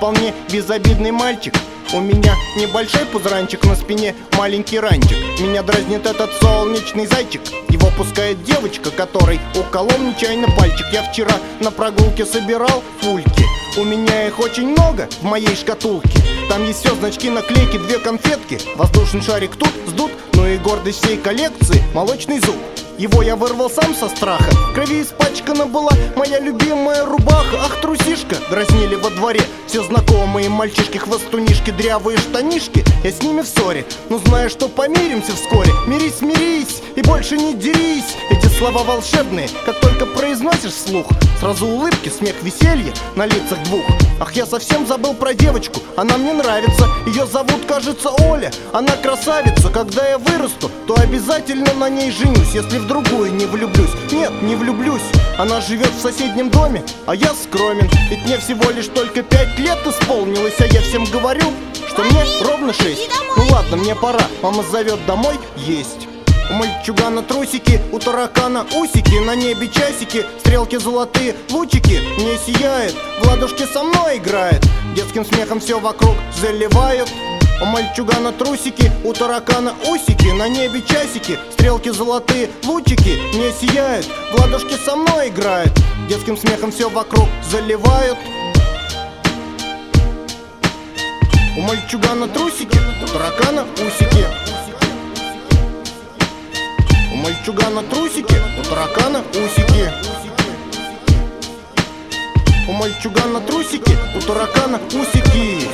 вполне безобидный мальчик. У меня небольшой пузранчик, на спине маленький ранчик. Меня дразнит этот солнечный зайчик. Его пускает девочка, которой уколол нечаянно пальчик. Я вчера на прогулке собирал фульки. У меня их очень много в моей шкатулке. Там есть все, значки, наклейки, 2 конфетки. Воздушный шарик тут сдут, ну и гордость всей коллекции — молочный зуб. Его я вырвал сам со страха. В крови испачкана была моя любимая рубаха. Ах, трусишка, дразнили во дворе все знакомые мальчишки, хвостунишки, дрявые штанишки. Я с ними в ссоре, но знаю, что помиримся вскоре. Мирись, мирись и больше не дерись. Эти слова волшебные, как только произносишь вслух, сразу улыбки, смех, веселье на лицах двух. Ах, я совсем забыл про девочку, она мне нравится. Ее зовут, кажется, Оля. Она красавица, когда я вырасту, то обязательно на ней женюсь. Если в другую не влюблюсь, нет, не влюблюсь. Она живет в соседнем доме, а я скромен. Ведь мне всего лишь только 5 лет исполнилось. А я всем говорю, что мне ровно 6. Ну ладно, мне пора, мама зовет домой есть. У мальчугана трусики, у таракана усики, на небе часики, стрелки золотые, лучики. Мне сияет, в ладошки со мной играет, детским смехом все вокруг заливают. У мальчугана трусики, у таракана усики, на небе часики, стрелки золотые, лучики. Мне сияет, в ладошки со мной играет, детским смехом все вокруг заливают. У мальчугана трусики, у таракана усики. У мальчугана трусики, у таракана усики. У мальчугана трусики, у таракана усики.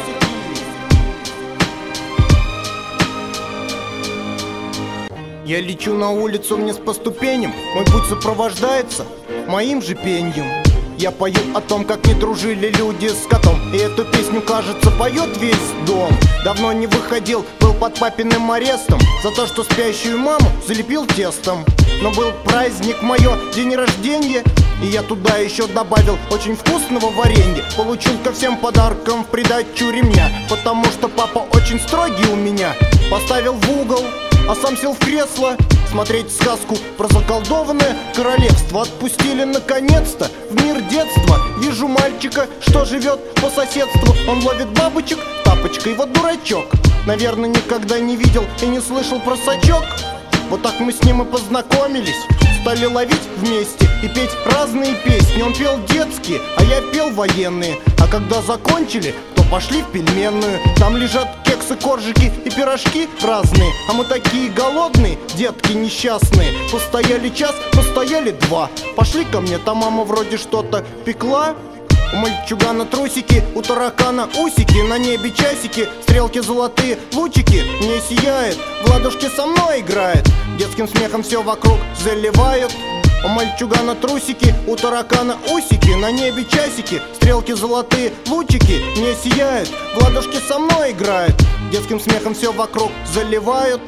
Я лечу на улицу вниз по ступеням, мой путь сопровождается моим же пеньем. Я пою о том, как не дружили люди с котом, и эту песню, кажется, поет весь дом. Давно не выходил, был под папиным арестом за то, что спящую маму залепил тестом. Но был праздник, мое день рождения, и я туда еще добавил очень вкусного варенья. Получил ко всем подаркам в придачу ремня, потому что папа очень строгий у меня. Поставил в угол, а сам сел в кресло смотреть сказку про заколдованное королевство. Отпустили наконец-то в мир детства. Вижу мальчика, что живет по соседству. Он ловит бабочек тапочкой, вот дурачок. Наверное, никогда не видел и не слышал про сачок. Вот так мы с ним и познакомились, стали ловить вместе и петь разные песни. Он пел детские, а я пел военные. А когда закончили, то пошли в пельменную. Там лежат кексы, коржики и пирожки разные. А мы такие голодные, детки несчастные. Постояли час, постояли 2. Пошли ко мне, там мама вроде что-то пекла. У мальчугана трусики, у таракана усики, на небе часики, стрелки золотые, лучики. Мне сияет, в ладошки со мной играет, детским смехом все вокруг заливают. У мальчугана трусики, у таракана усики, на небе часики, стрелки золотые, лучики. Мне сияет, в ладошки со мной играет, детским смехом все вокруг заливают.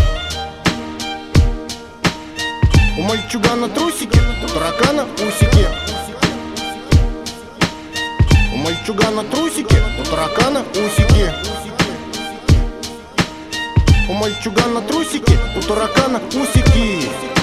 У мальчугана трусики, у таракана усики. У мальчугана трусики, у таракана усики. У мальчугана трусики, у таракана усики.